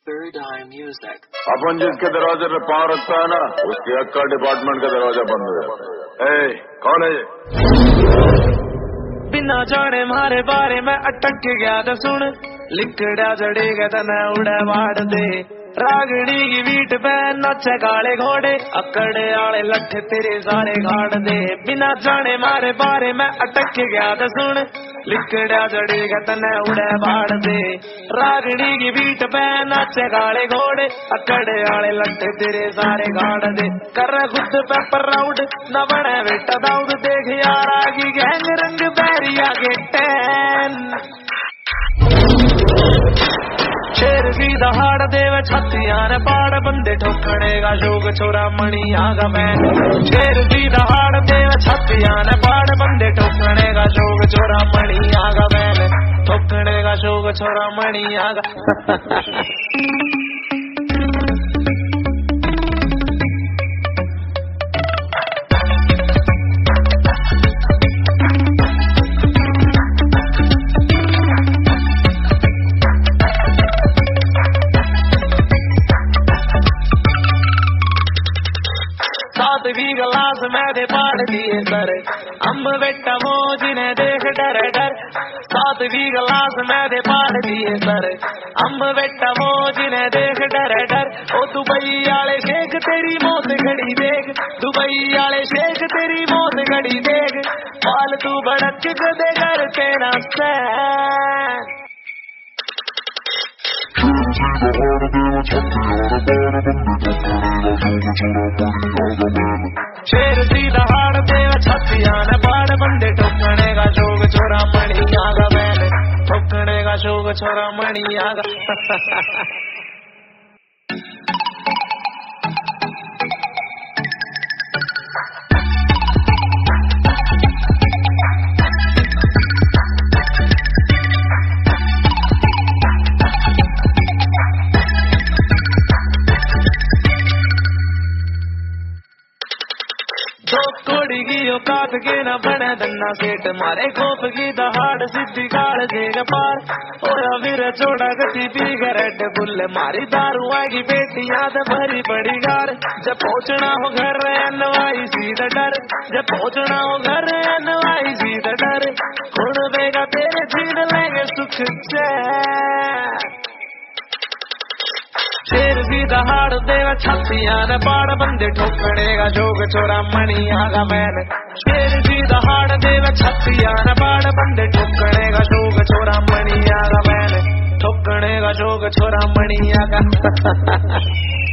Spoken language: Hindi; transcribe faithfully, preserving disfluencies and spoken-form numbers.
Third Eye Music. अपन जिसके दरवाजे पे पाँव रखता है ना, उसके अक्का डिपार्टमेंट का दरवाजा बंद हो जाता है। ए, कौन है ये? बिना जाने मारे बारे में अटक गया तो सुन, लिकड़ा जड़ेगा तना उड़ा वाड़ दे। रागड़ी की बीट पे नचे काले घोड़े, अकड़े आले लट्ठे तेरे सारे गाड़ दे। बिना जाने मारे बारे में अटक गया तो सुन, लिकड़ा जड़ेगा तना उड़ा वाड़ दे। रागड़ी की बीट पे नचे काले घोड़े, अकड़े आले लट्ठे तेरे सारे गाड़ दे। कर खुद पे प्राउड न बने बेटा दाऊद, देख यार आगी गैंग रंग बैरिया के टैन। शेर सीधा हाड़ देव छत्तियां ने पाड़, बंदे ठोकने का शोक छोरा मणि आगा मैन। शेर सीधा हाड़ देव छत्तियां ने पाड़, बंदे ठोकने का शोक छोरा मणि आगा मैन। ठोकने का शोक छोरा मणि आगा। भी गिलास मैंने पाड़ दिए सर, अम्ब बेटा वो जिन्हें देख डर डर। सात भी गिलास मैंने पाड़ दिए सर, अम्ब बेटा वो जिन्हें देख डर डर। ओ दुबई वाले शेख तेरी मौत घड़ी देख, दुबई वाले शेख तेरी मौत घड़ी देख। फालतू भड़क दे कर तेरा सैन। शेर सीधा हाड़ देव छत्तियां ने पाड़, बंदे ठोकने का शोक छोरा मणि आगा मैन। ठोकने का शोक छोरा मणि आगा। कोड़ी की औकात के न बने दन्ना सेठ, मारे खोप की दहाड़ सिद्धि काल देग पार। ओया वीर चोड़ा गति पी के रेड बुल, मारी दारू आएगी बेटी याद भरी बड़ी गार। जब पहुंचना हो घर अनवाई सीधा डर, जब पहुंचना हो घर अनवाई सीधा डर। खुण देगा तेरे छीन लेंगे सुख चैन। शेर सीधा हाड़ देवा छत्तियां ने पाड़, बंदे ठोकने का शोक छोरा मणि आगा मैन। शेर सीधा हाड़ देवा छत्तियां ने पाड़, बंदे ठोकने का शोक छोरा मणि आगा मैन। ठोकने का शोक छोरा मणि आगा।